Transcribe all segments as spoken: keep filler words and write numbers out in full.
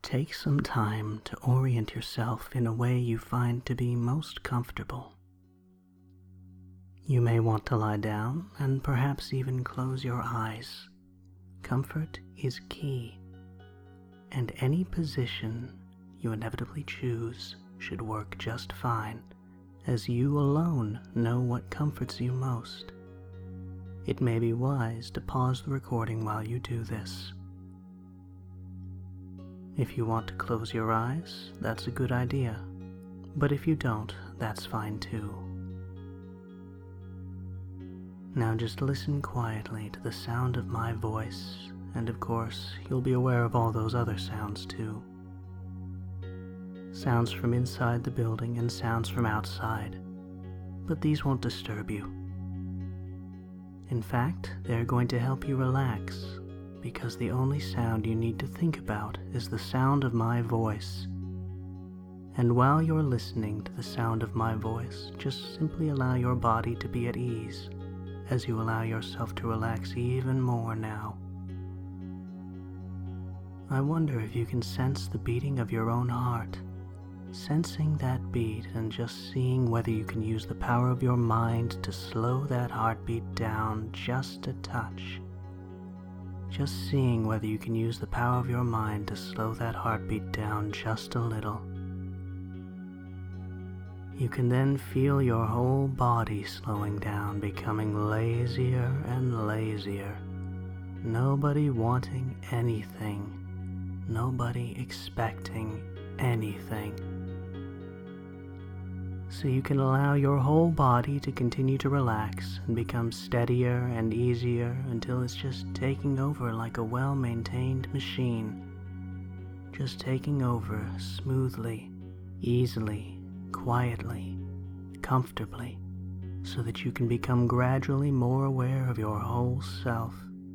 Take some time to orient yourself in a way you find to be most comfortable. You may want to lie down and perhaps even close your eyes. Comfort is key, and any position you inevitably choose should work just fine, as you alone know what comforts you most. It may be wise to pause the recording while you do this. If you want to close your eyes, that's a good idea, but if you don't, that's fine too. Now just listen quietly to the sound of my voice, and of course, you'll be aware of all those other sounds too. Sounds from inside the building and sounds from outside, but these won't disturb you. In fact, they're going to help you relax, because the only sound you need to think about is the sound of my voice. And while you're listening to the sound of my voice, just simply allow your body to be at ease, as you allow yourself to relax even more now. I wonder if you can sense the beating of your own heart, sensing that beat and just seeing whether you can use the power of your mind to slow that heartbeat down just a touch. Just seeing whether you can use the power of your mind to slow that heartbeat down just a little. You can then feel your whole body slowing down, becoming lazier and lazier. Nobody wanting anything. Nobody expecting anything. So you can allow your whole body to continue to relax and become steadier and easier until it's just taking over like a well-maintained machine. Just taking over smoothly, easily, quietly, comfortably, so that you can become gradually more aware of your whole self.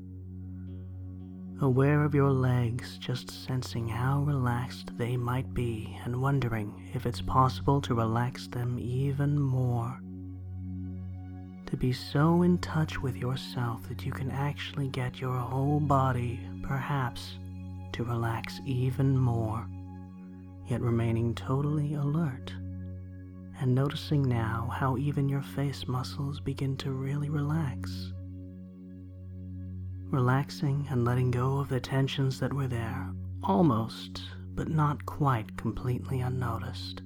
Aware of your legs, just sensing how relaxed they might be and wondering if it's possible to relax them even more. To be so in touch with yourself that you can actually get your whole body, perhaps, to relax even more, yet remaining totally alert. And noticing now how even your face muscles begin to really relax. Relaxing and letting go of the tensions that were there, almost, but not quite completely unnoticed.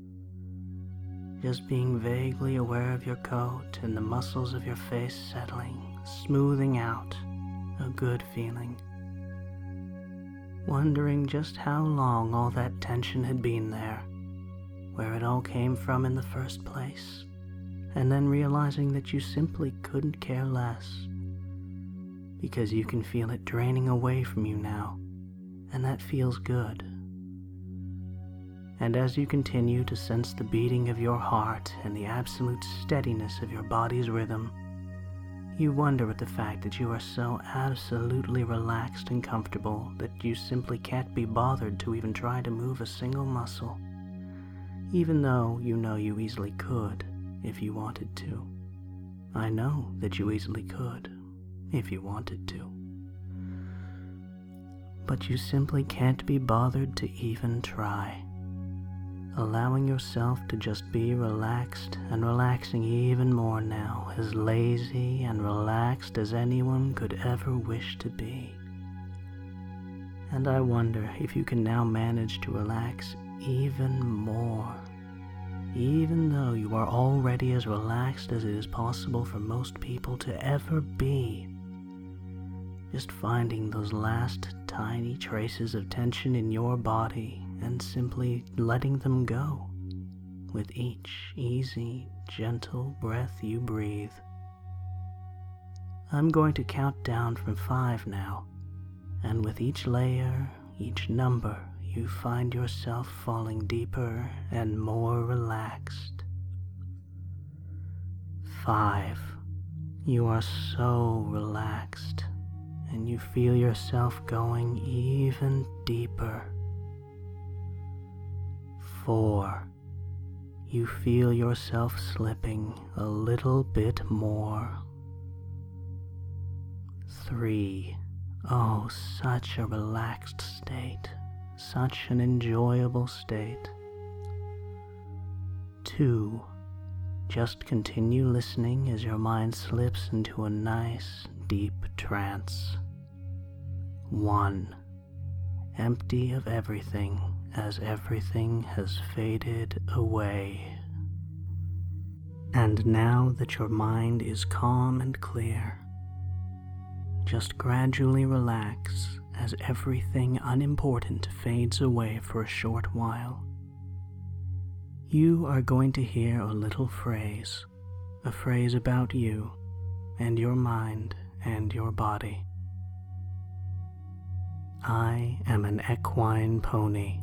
Just being vaguely aware of your coat and the muscles of your face settling, smoothing out, a good feeling. Wondering just how long all that tension had been there, where it all came from in the first place, and then realizing that you simply couldn't care less. Because you can feel it draining away from you now, and that feels good. And as you continue to sense the beating of your heart and the absolute steadiness of your body's rhythm, you wonder at the fact that you are so absolutely relaxed and comfortable that you simply can't be bothered to even try to move a single muscle, even though you know you easily could if you wanted to. I know that you easily could. If you wanted to. But you simply can't be bothered to even try. Allowing yourself to just be relaxed and relaxing even more now, as lazy and relaxed as anyone could ever wish to be. And I wonder if you can now manage to relax even more, even though you are already as relaxed as it is possible for most people to ever be. Just finding those last tiny traces of tension in your body and simply letting them go with each easy, gentle breath you breathe. I'm going to count down from five now, and with each layer, each number, you find yourself falling deeper and more relaxed. Five. You are so relaxed. And you feel yourself going even deeper. Four. You feel yourself slipping a little bit more. Three. Oh, such a relaxed state. such an enjoyable state. Two, just continue listening as your mind slips into a nice, deep trance. One, empty of everything as everything has faded away. And now that your mind is calm and clear, just gradually relax as everything unimportant fades away for a short while. You are going to hear a little phrase, a phrase about you and your mind and your body. I am an equine pony.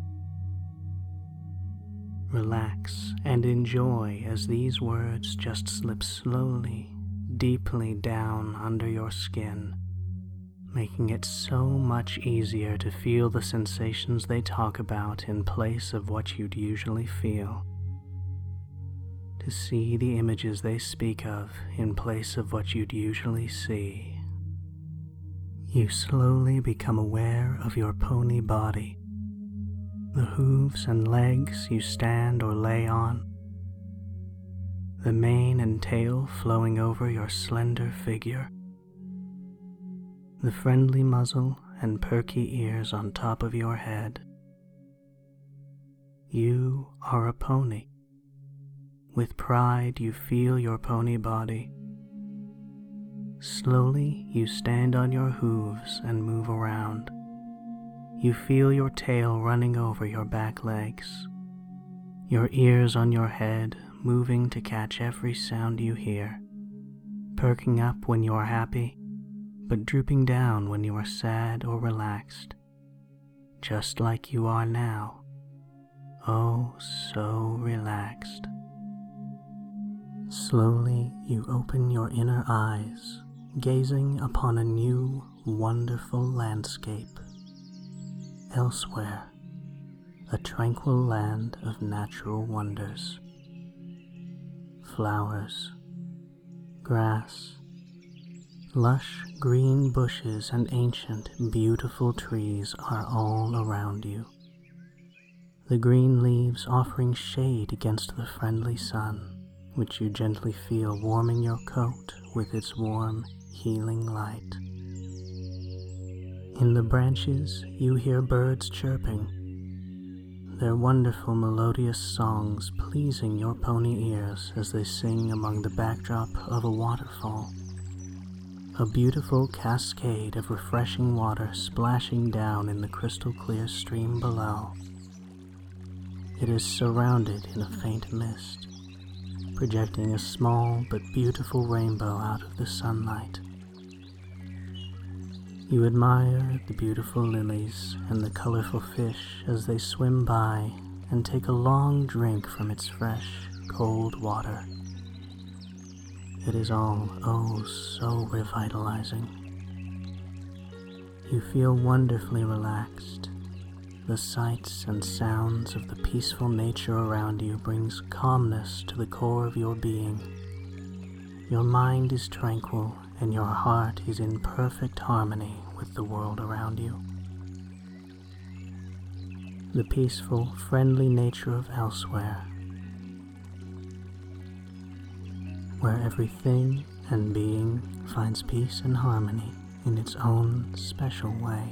Relax and enjoy as these words just slip slowly, deeply down under your skin, making it so much easier to feel the sensations they talk about in place of what you'd usually feel. To see the images they speak of in place of what you'd usually see. You slowly become aware of your pony body, the hooves and legs you stand or lay on, the mane and tail flowing over your slender figure, the friendly muzzle and perky ears on top of your head. You are a pony. With pride you feel your pony body. Slowly you stand on your hooves and move around. You feel your tail running over your back legs, your ears on your head moving to catch every sound you hear, perking up when you are happy, but drooping down when you are sad or relaxed, just like you are now, oh so relaxed. Slowly you open your inner eyes, gazing upon a new, wonderful landscape. Elsewhere, a tranquil land of natural wonders. Flowers, grass, lush green bushes and ancient, beautiful trees are all around you. The green leaves offering shade against the friendly sun, which you gently feel warming your coat with its warm, healing light. In the branches you hear birds chirping, their wonderful melodious songs pleasing your pony ears as they sing among the backdrop of a waterfall, a beautiful cascade of refreshing water splashing down in the crystal clear stream below. It is surrounded in a faint mist, projecting a small but beautiful rainbow out of the sunlight. You admire the beautiful lilies and the colorful fish as they swim by and take a long drink from its fresh, cold water. It is all, oh, so revitalizing. You feel wonderfully relaxed. The sights and sounds of the peaceful nature around you brings calmness to the core of your being. Your mind is tranquil and your heart is in perfect harmony with the world around you. The peaceful, friendly nature of Elsewhere, where everything and being finds peace and harmony in its own special way.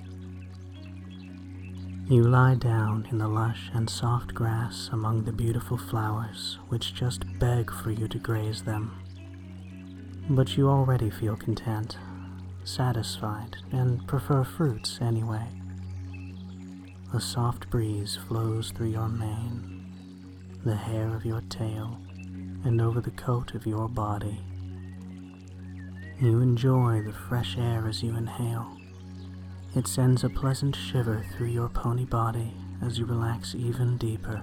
You lie down in the lush and soft grass among the beautiful flowers which just beg for you to graze them. But you already feel content, satisfied, and prefer fruits anyway. A soft breeze flows through your mane, the hair of your tail, and over the coat of your body. You enjoy the fresh air as you inhale. It sends a pleasant shiver through your pony body as you relax even deeper.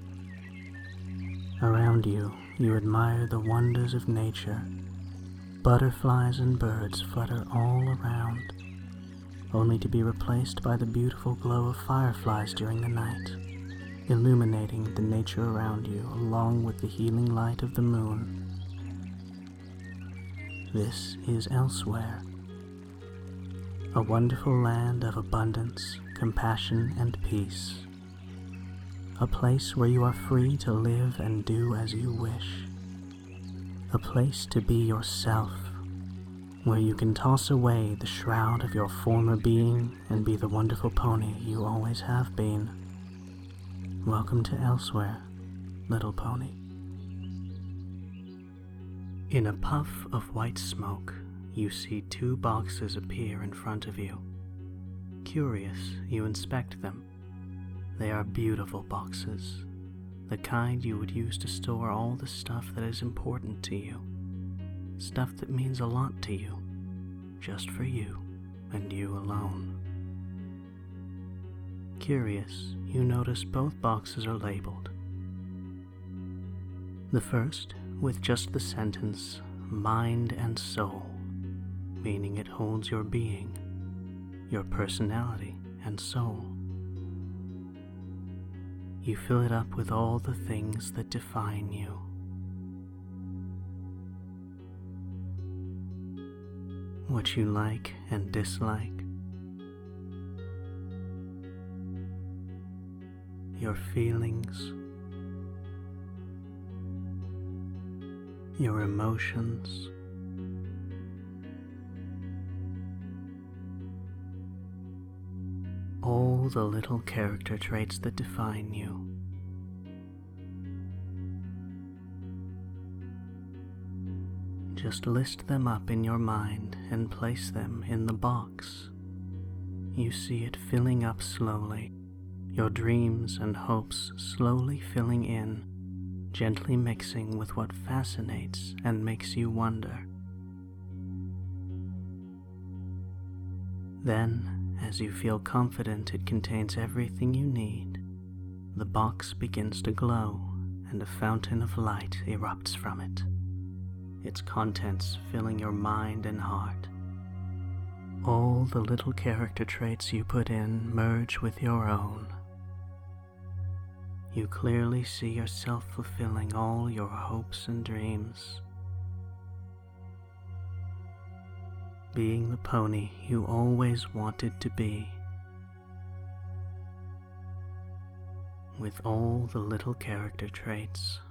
Around you, you admire the wonders of nature. Butterflies and birds flutter all around, only to be replaced by the beautiful glow of fireflies during the night, illuminating the nature around you along with the healing light of the moon. This is Elsewhere, a wonderful land of abundance, compassion and peace. A place where you are free to live and do as you wish. A place to be yourself, where you can toss away the shroud of your former being and be the wonderful pony you always have been. Welcome to Elsewhere, little pony. In a puff of white smoke, you see two boxes appear in front of you. Curious, you inspect them. They are beautiful boxes, the kind you would use to store all the stuff that is important to you, stuff that means a lot to you, just for you and you alone. Curious, you notice both boxes are labeled. The first with just the sentence, mind and soul, meaning it holds your being, your personality and soul. You fill it up with all the things that define you. What you like and dislike. Your feelings. Your emotions. All the little character traits that define you. Just list them up in your mind and place them in the box. You see it filling up slowly, your dreams and hopes slowly filling in, gently mixing with what fascinates and makes you wonder. Then, as you feel confident it contains everything you need, the box begins to glow and a fountain of light erupts from it, its contents filling your mind and heart. All the little character traits you put in merge with your own. You clearly see yourself fulfilling all your hopes and dreams, being the pony you always wanted to be, with all the little character traits,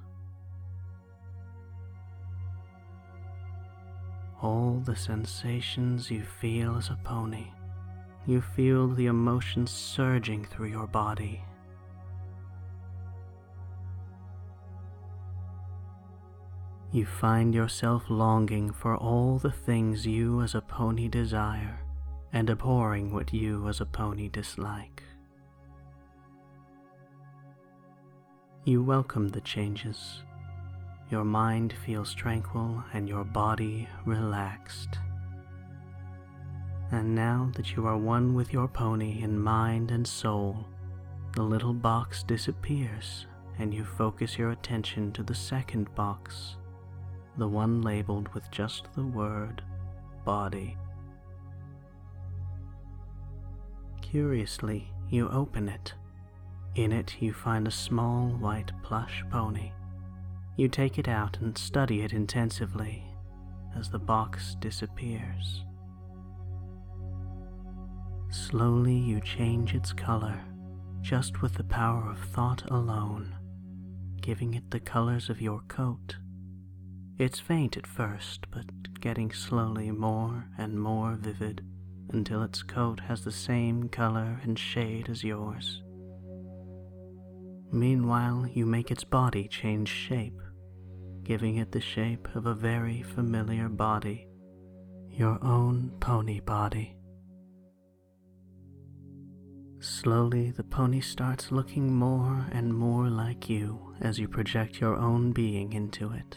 all the sensations you feel as a pony. You feel the emotions surging through your body. You find yourself longing for all the things you as a pony desire, and abhorring what you as a pony dislike. You welcome the changes. Your mind feels tranquil and your body relaxed. And now that you are one with your pony in mind and soul, the little box disappears and you focus your attention to the second box, the one labeled with just the word body. Curiously, you open it. In it you find a small white plush pony. You take it out and study it intensively as the box disappears. Slowly you change its color, just with the power of thought alone, giving it the colors of your coat. It's faint at first, but getting slowly more and more vivid until its coat has the same color and shade as yours. Meanwhile, you make its body change shape, giving it the shape of a very familiar body, your own pony body. Slowly, the pony starts looking more and more like you as you project your own being into it.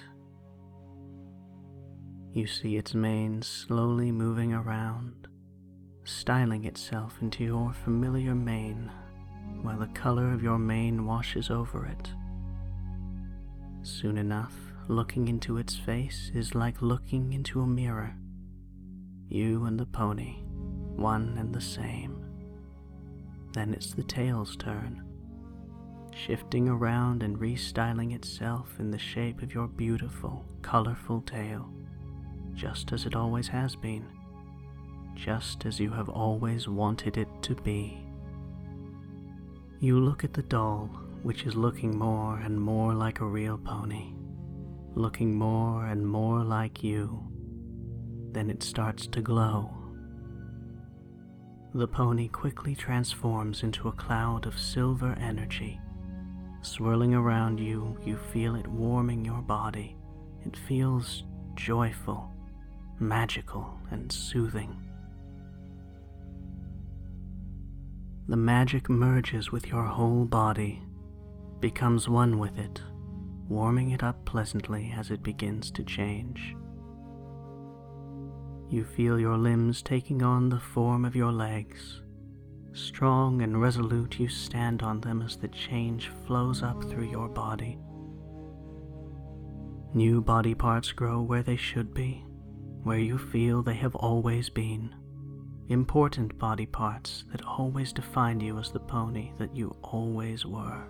You see its mane slowly moving around, styling itself into your familiar mane, while the color of your mane washes over it. Soon enough, looking into its face is like looking into a mirror. You and the pony, one and the same. Then it's the tail's turn, shifting around and restyling itself in the shape of your beautiful, colorful tail, just as it always has been, just as you have always wanted it to be. You look at the doll, which is looking more and more like a real pony, looking more and more like you. Then it starts to glow. The pony quickly transforms into a cloud of silver energy. Swirling around you, you feel it warming your body. It feels joyful, magical, and soothing. The magic merges with your whole body, becomes one with it, warming it up pleasantly as it begins to change. You feel your limbs taking on the form of your legs. Strong and resolute, you stand on them as the change flows up through your body. New body parts grow where they should be, where you feel they have always been. Important body parts that always defined you as the pony that you always were.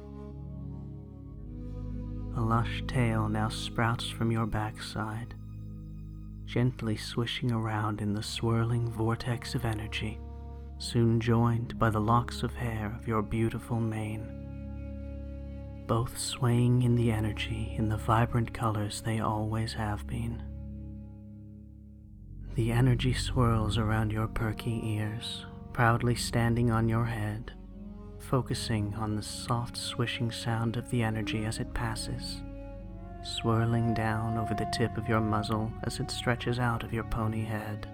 A lush tail now sprouts from your backside, gently swishing around in the swirling vortex of energy, soon joined by the locks of hair of your beautiful mane, both swaying in the energy in the vibrant colors they always have been. The energy swirls around your perky ears, proudly standing on your head, focusing on the soft swishing sound of the energy as it passes, swirling down over the tip of your muzzle as it stretches out of your pony head.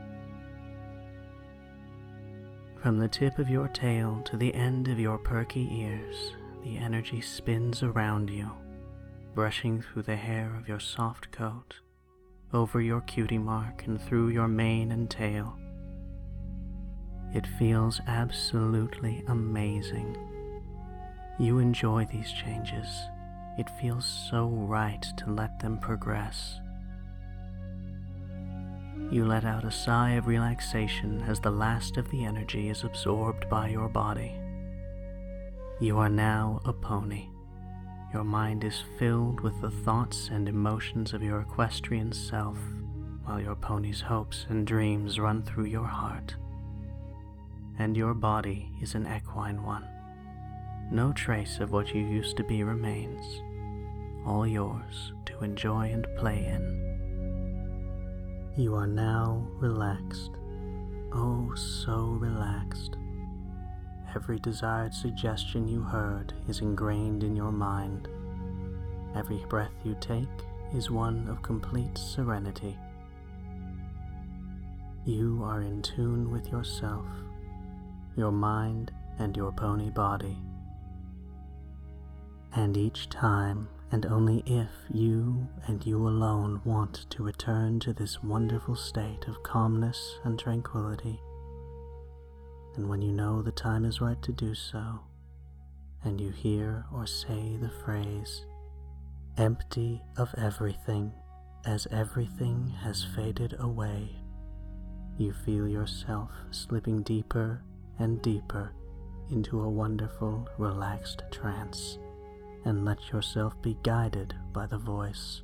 From the tip of your tail to the end of your perky ears, the energy spins around you, brushing through the hair of your soft coat, over your cutie mark and through your mane and tail. It feels absolutely amazing. You enjoy these changes. It feels so right to let them progress. You let out a sigh of relaxation as the last of the energy is absorbed by your body. You are now a pony. Your mind is filled with the thoughts and emotions of your equestrian self, while your pony's hopes and dreams run through your heart. And your body is an equine one. No trace of what you used to be remains, all yours to enjoy and play in. You are now relaxed, oh so relaxed. Every desired suggestion you heard is ingrained in your mind. Every breath you take is one of complete serenity. You are in tune with yourself, your mind, and your pony body. And each time, and only if you and you alone want to return to this wonderful state of calmness and tranquility, and when you know the time is right to do so, and you hear or say the phrase, empty of everything, as everything has faded away, you feel yourself slipping deeper and deeper into a wonderful, relaxed trance, and let yourself be guided by the voice.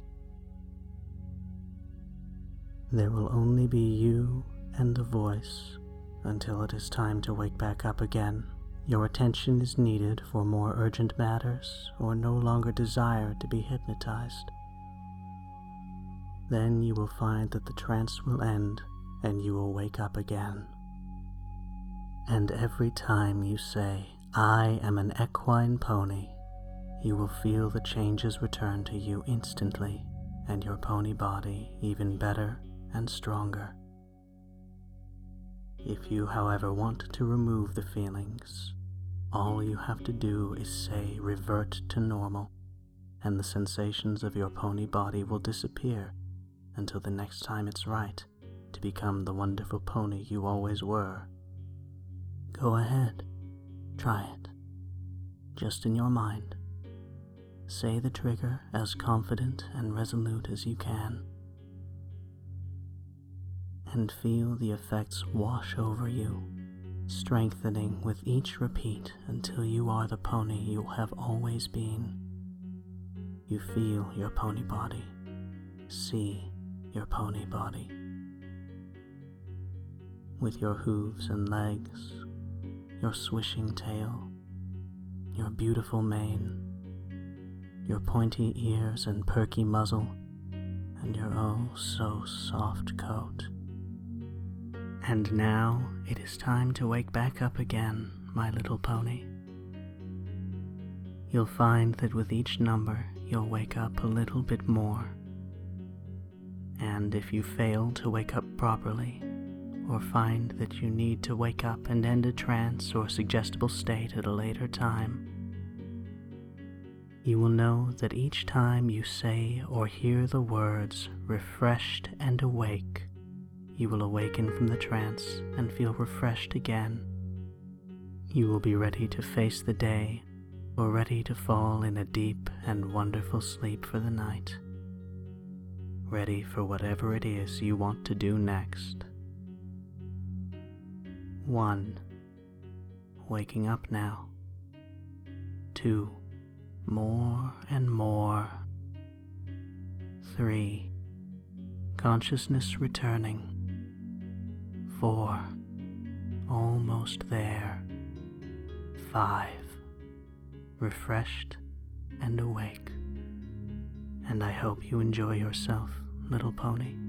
There will only be you and the voice until it is time to wake back up again. Your attention is needed for more urgent matters or no longer desire to be hypnotized. Then you will find that the trance will end and you will wake up again. And every time you say, "I am an equine pony," you will feel the changes return to you instantly, and your pony body even better and stronger. If you, however, want to remove the feelings, all you have to do is say "revert to normal," and the sensations of your pony body will disappear until the next time it's right to become the wonderful pony you always were. Go ahead, try it, just in your mind. Say the trigger as confident and resolute as you can, and feel the effects wash over you, strengthening with each repeat until you are the pony you have always been. You feel your pony body, see your pony body. With your hooves and legs, your swishing tail, your beautiful mane, your pointy ears and perky muzzle, and your oh so soft coat. And now it is time to wake back up again, my little pony. You'll find that with each number you'll wake up a little bit more. And if you fail to wake up properly, or find that you need to wake up and end a trance or suggestible state at a later time, you will know that each time you say or hear the words refreshed and awake, you will awaken from the trance and feel refreshed again. You will be ready to face the day, or ready to fall in a deep and wonderful sleep for the night, ready for whatever it is you want to do next. One, waking up now. Two, more and more. Three, consciousness returning. Four, almost there. Five, refreshed and awake. And I hope you enjoy yourself, little pony.